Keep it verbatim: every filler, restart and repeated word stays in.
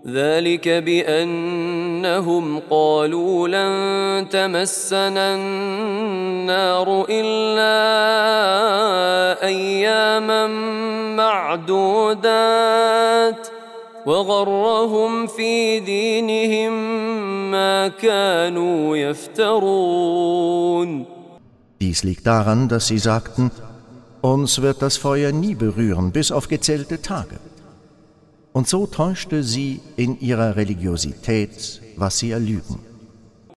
ذلك بأنهم قالوا لن تمسنا النار إلا أياما معدودات وغرهم في دينهم ما كانوا يفترون. Dies liegt daran, dass sie sagten, uns wird das Feuer nie berühren, bis auf gezählte Tage. Und so täuschte sie in ihrer Religiosität, was sie erlügen.